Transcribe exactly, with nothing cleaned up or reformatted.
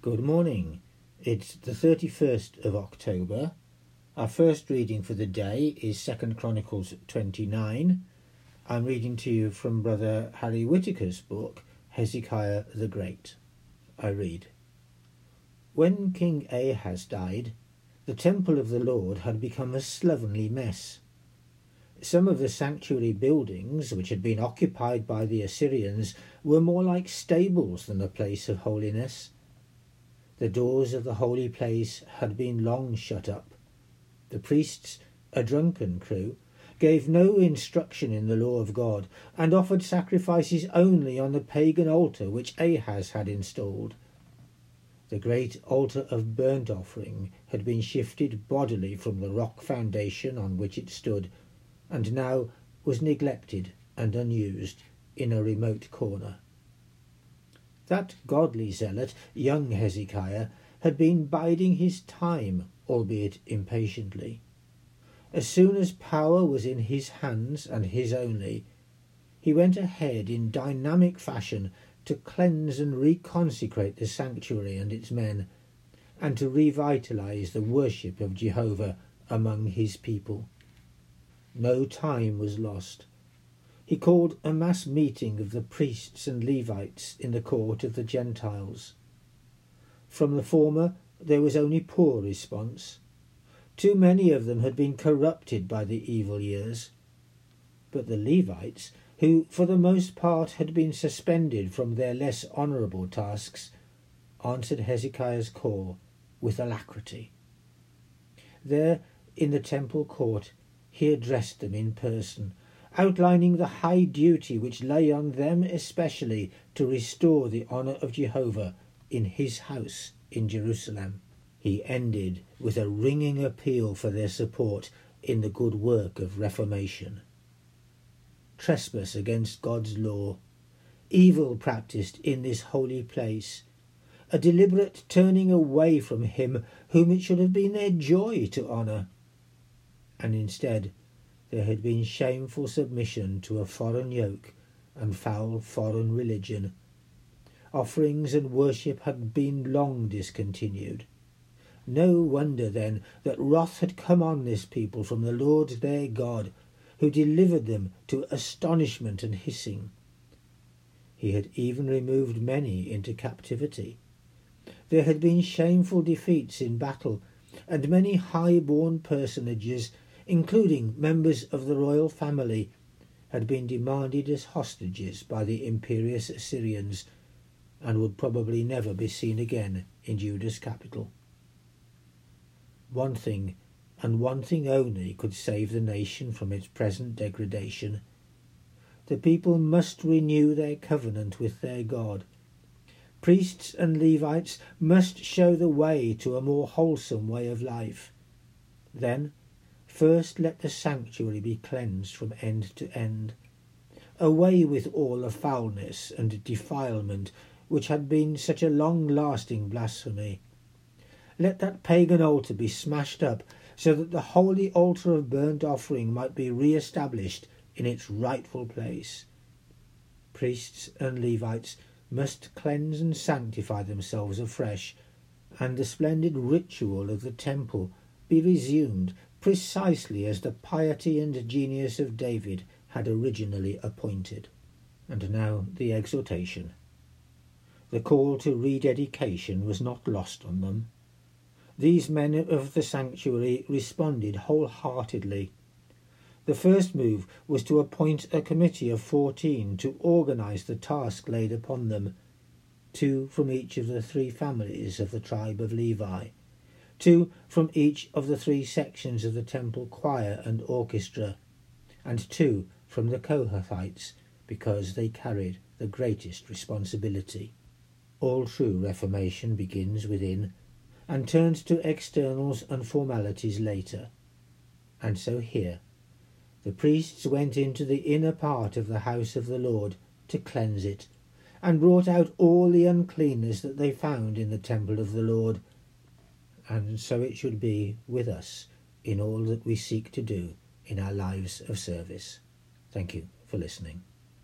Good morning. It's the thirty-first of October. Our first reading for the day is Second Chronicles twenty-nine. I'm reading to you from Brother Harry Whitaker's book, Hezekiah the Great. I read. When King Ahaz died, the temple of the Lord had become a slovenly mess. Some of the sanctuary buildings, which had been occupied by the Assyrians, were more like stables than a place of holiness. The doors of the holy place had been long shut up. The priests, a drunken crew, gave no instruction in the law of God, and offered sacrifices only on the pagan altar which Ahaz had installed. The great altar of burnt offering had been shifted bodily from the rock foundation on which it stood, and now was neglected and unused in a remote corner. That godly zealot, young Hezekiah, had been biding his time, albeit impatiently. As soon as power was in his hands and his only, he went ahead in dynamic fashion to cleanse and reconsecrate the sanctuary and its men, and to revitalize the worship of Jehovah among his people. No time was lost. He called a mass meeting of the priests and Levites in the court of the Gentiles. From the former there was only poor response. Too many of them had been corrupted by the evil years. But the Levites, who for the most part had been suspended from their less honourable tasks, answered Hezekiah's call with alacrity. There in the temple court he addressed them in person, outlining the high duty which lay on them especially to restore the honour of Jehovah in his house in Jerusalem. He ended with a ringing appeal for their support in the good work of reformation. Trespass against God's law, evil practised in this holy place, a deliberate turning away from him whom it should have been their joy to honour, and instead there had been shameful submission to a foreign yoke and foul foreign religion. Offerings and worship had been long discontinued. No wonder then that wrath had come on this people from the Lord their God, who delivered them to astonishment and hissing. He had even removed many into captivity. There had been shameful defeats in battle, and many high-born personages, including members of the royal family, had been demanded as hostages by the imperious Assyrians, and would probably never be seen again in Judah's capital. One thing, and one thing only, could save the nation from its present degradation. The people must renew their covenant with their God. Priests and Levites must show the way to a more wholesome way of life. Then, first let the sanctuary be cleansed from end to end. Away with all the foulness and defilement which had been such a long-lasting blasphemy. Let that pagan altar be smashed up, so that the holy altar of burnt offering might be re-established in its rightful place. Priests and Levites must cleanse and sanctify themselves afresh, and the splendid ritual of the temple be resumed precisely as the piety and genius of David had originally appointed. And now the exhortation. The call to rededication was not lost on them. These men of the sanctuary responded wholeheartedly. The first move was to appoint a committee of fourteen to organise the task laid upon them, two from each of the three families of the tribe of Levi, two from each of the three sections of the temple choir and orchestra, and two from the Kohathites, because they carried the greatest responsibility. All true reformation begins within, and turns to externals and formalities later. And so here, the priests went into the inner part of the house of the Lord to cleanse it, and brought out all the uncleanness that they found in the temple of the Lord. And so it should be with us in all that we seek to do in our lives of service. Thank you for listening.